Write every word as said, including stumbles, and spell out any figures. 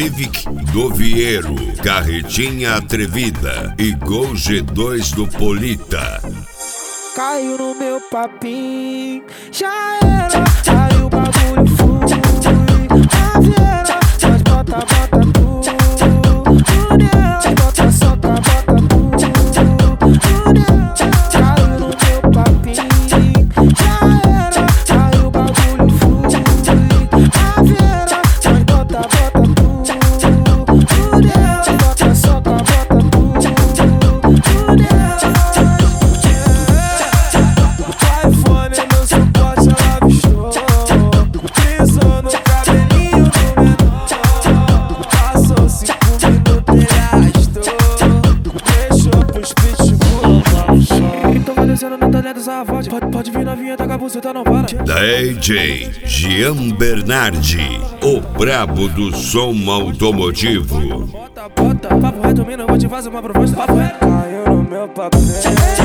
Civic do Vieiro, Carretinha Atrevida e Gol G dois do Polita. Caiu no meu papinho, já era, aí o bagulho flui. A vieira, nós bota, bota tudo. Tudo bota, solta, bota tudo. Tudo caiu no meu papinho, já era, aí o bagulho flui. A vieira, nós bota, bota tudo. Tudo bota, solta, bota tudo. Tudo Pode, pode vir novinha, tá com a buceta, não para. D J Gian Bernardi, o brabo do som automotivo. Bota, bota, papo reto, mina, vou te fazer uma proposta. Papo reto. Caiu no meu papel.